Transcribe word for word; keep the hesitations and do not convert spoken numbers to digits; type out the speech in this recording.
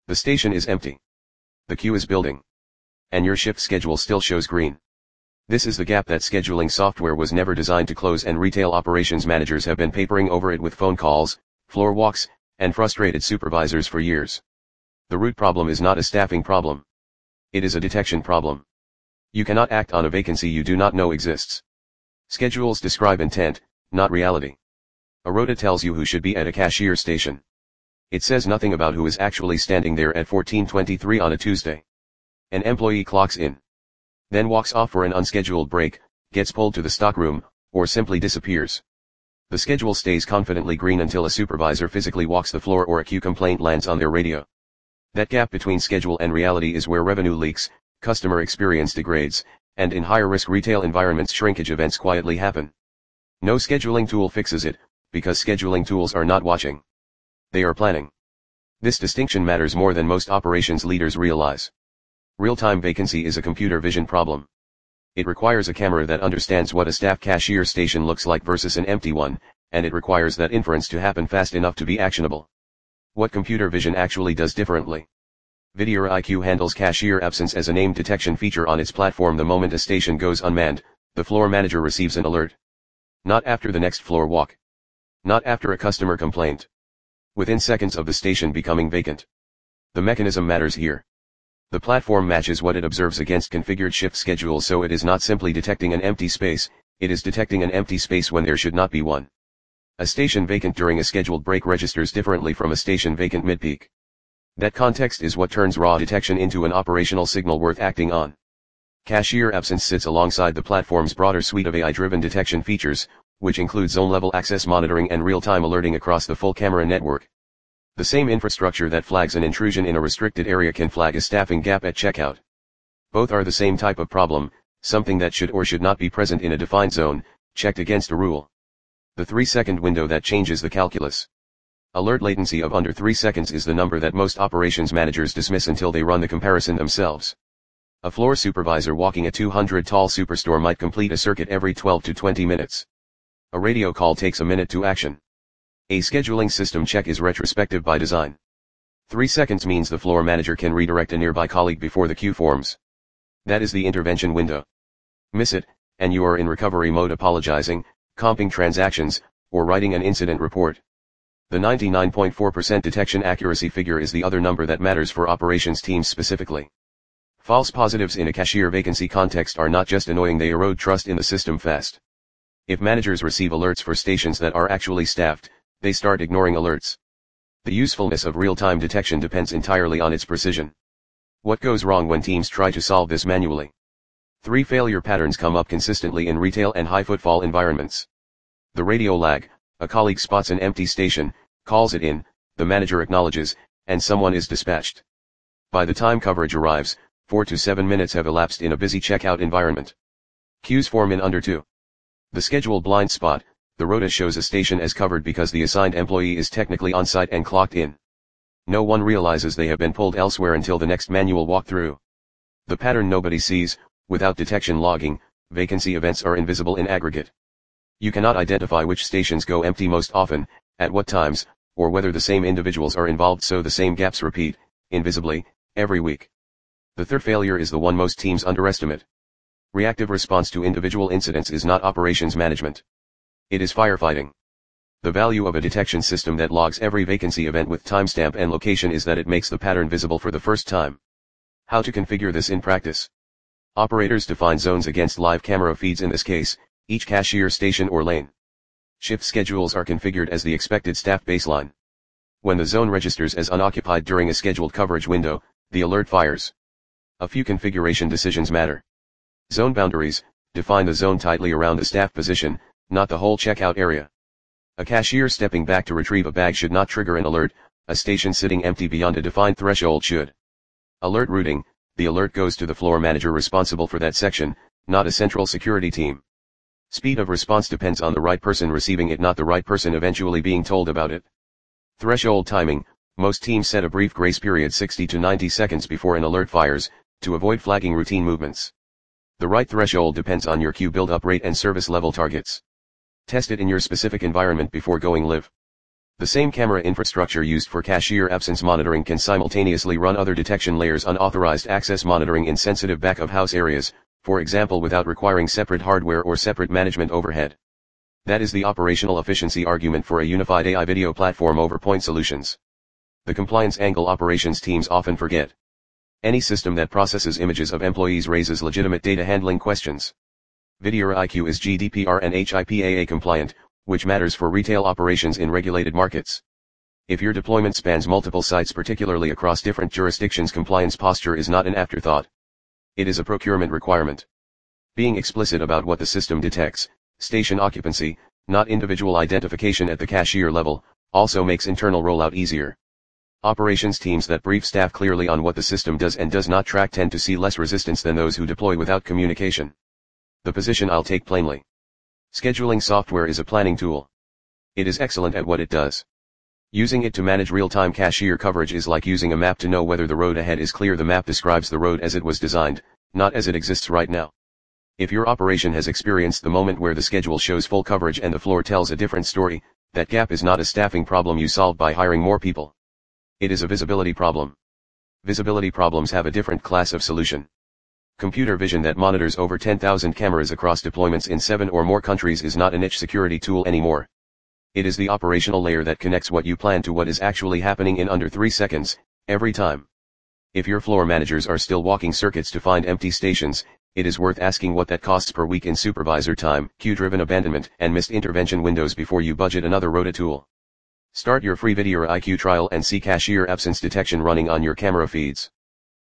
The station is empty. The queue is building. And your shift schedule still shows green. This is the gap that scheduling software was never designed to close, and retail operations managers have been papering over it with phone calls, floor walks, and frustrated supervisors for years. The root problem is not a staffing problem. It is a detection problem. You cannot act on a vacancy you do not know exists. Schedules describe intent, not reality. A rota tells you who should be at a cashier station. It says nothing about who is actually standing there at fourteen twenty-three on a Tuesday. An employee clocks in, then walks off for an unscheduled break, gets pulled to the stockroom, or simply disappears. The schedule stays confidently green until a supervisor physically walks the floor or a queue complaint lands on their radio. That gap between schedule and reality is where revenue leaks, customer experience degrades, and in higher-risk retail environments shrinkage events quietly happen. No scheduling tool fixes it, because scheduling tools are not watching. They are planning. This distinction matters more than most operations leaders realize. Real-time vacancy is a computer vision problem. It requires a camera that understands what a staff cashier station looks like versus an empty one, and it requires that inference to happen fast enough to be actionable. What computer vision actually does differently. VidIQ handles cashier absence as a name detection feature on its platform. The moment a station goes unmanned, the floor manager receives an alert. Not after the next floor walk. Not after a customer complaint. Within seconds of the station becoming vacant. The mechanism matters here. The platform matches what it observes against configured shift schedules, so it is not simply detecting an empty space, it is detecting an empty space when there should not be one. A station vacant during a scheduled break registers differently from a station vacant mid-peak. That context is what turns raw detection into an operational signal worth acting on. Cashier absence sits alongside the platform's broader suite of A I-driven detection features, which include zone-level access monitoring and real-time alerting across the full camera network. The same infrastructure that flags an intrusion in a restricted area can flag a staffing gap at checkout. Both are the same type of problem, something that should or should not be present in a defined zone, checked against a rule. The three-second window that changes the calculus. Alert latency of under three seconds is the number that most operations managers dismiss until they run the comparison themselves. A floor supervisor walking a two hundred tall superstore might complete a circuit every twelve to twenty minutes. A radio call takes a minute to action. A scheduling system check is retrospective by design. Three seconds means the floor manager can redirect a nearby colleague before the queue forms. That is the intervention window. Miss it, and you are in recovery mode, apologizing, comping transactions, or writing an incident report. The ninety-nine point four percent detection accuracy figure is the other number that matters for operations teams specifically. False positives in a cashier vacancy context are not just annoying, they erode trust in the system fast. If managers receive alerts for stations that are actually staffed, they start ignoring alerts. The usefulness of real-time detection depends entirely on its precision. What goes wrong when teams try to solve this manually? Three failure patterns come up consistently in retail and high-footfall environments. The radio lag: a colleague spots an empty station, calls it in, the manager acknowledges, and someone is dispatched. By the time coverage arrives, four to seven minutes have elapsed in a busy checkout environment. Queues form in under two. The schedule blind spot: the rota shows a station as covered because the assigned employee is technically on site and clocked in. No one realizes they have been pulled elsewhere until the next manual walkthrough. The pattern nobody sees: without detection logging, vacancy events are invisible in aggregate. You cannot identify which stations go empty most often, at what times, or whether the same individuals are involved, so the same gaps repeat, invisibly, every week. The third failure is the one most teams underestimate. Reactive response to individual incidents is not operations management. It is firefighting. The value of a detection system that logs every vacancy event with timestamp and location is that it makes the pattern visible for the first time. How to configure this in practice? Operators define zones against live camera feeds, in this case, each cashier station or lane. Shift schedules are configured as the expected staff baseline. When the zone registers as unoccupied during a scheduled coverage window, the alert fires. A few configuration decisions matter. Zone boundaries: define the zone tightly around the staff position, not the whole checkout area. A cashier stepping back to retrieve a bag should not trigger an alert, a station sitting empty beyond a defined threshold should. Alert routing: the alert goes to the floor manager responsible for that section, not a central security team. Speed of response depends on the right person receiving it, not the right person eventually being told about it. Threshold timing: most teams set a brief grace period sixty to ninety seconds before an alert fires, to avoid flagging routine movements. The right threshold depends on your queue build-up rate and service level targets. Test it in your specific environment before going live. The same camera infrastructure used for cashier absence monitoring can simultaneously run other detection layers, unauthorized access monitoring in sensitive back-of-house areas, for example without requiring separate hardware or separate management overhead. That is the operational efficiency argument for a unified A I video platform over point solutions. The compliance angle operations teams often forget. Any system that processes images of employees raises legitimate data handling questions. VideoIQ is G D P R and HIPAA compliant, which matters for retail operations in regulated markets. If your deployment spans multiple sites, particularly across different jurisdictions, compliance posture is not an afterthought. It is a procurement requirement. Being explicit about what the system detects, station occupancy, not individual identification at the cashier level, also makes internal rollout easier. Operations teams that brief staff clearly on what the system does and does not track tend to see less resistance than those who deploy without communication. The position I'll take plainly. Scheduling software is a planning tool. It is excellent at what it does. Using it to manage real-time cashier coverage is like using a map to know whether the road ahead is clear. The map describes the road as it was designed, not as it exists right now. If your operation has experienced the moment where the schedule shows full coverage and the floor tells a different story, that gap is not a staffing problem you solve by hiring more people. It is a visibility problem. Visibility problems have a different class of solution. Computer vision that monitors over ten thousand cameras across deployments in seven or more countries is not a niche security tool anymore. It is the operational layer that connects what you plan to what is actually happening in under three seconds, every time. If your floor managers are still walking circuits to find empty stations, it is worth asking what that costs per week in supervisor time, queue-driven abandonment, and missed intervention windows before you budget another Rota tool. Start your free VideoIQ trial and see cashier absence detection running on your camera feeds.